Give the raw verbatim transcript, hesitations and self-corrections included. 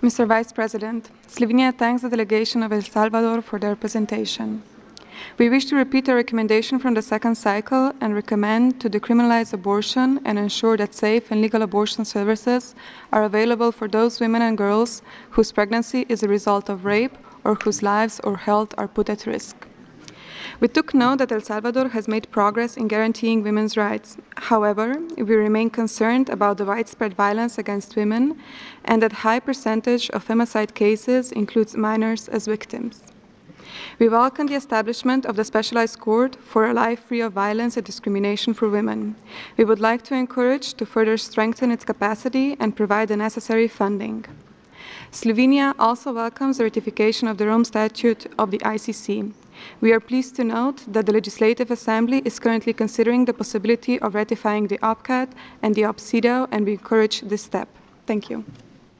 Mister Vice President, Slovenia thanks the delegation of El Salvador for their presentation. We wish to repeat a recommendation from the second cycle and recommend to decriminalize abortion and ensure that safe and legal abortion services are available for those women and girls whose pregnancy is a result of rape or whose lives or health are put at risk. We took note that El Salvador has made progress in guaranteeing women's rights. However, we remain concerned about the widespread violence against women and that high percentage of femicide cases includes minors as victims. We welcome the establishment of the Specialized Court for a life free of violence and discrimination for women. We would like to encourage to further strengthen its capacity and provide the necessary funding. Slovenia also welcomes the ratification of the Rome Statute of the I C C. We are pleased to note that the Legislative Assembly is currently considering the possibility of ratifying the OPCAT and the OPSIDO, and we encourage this step. Thank you.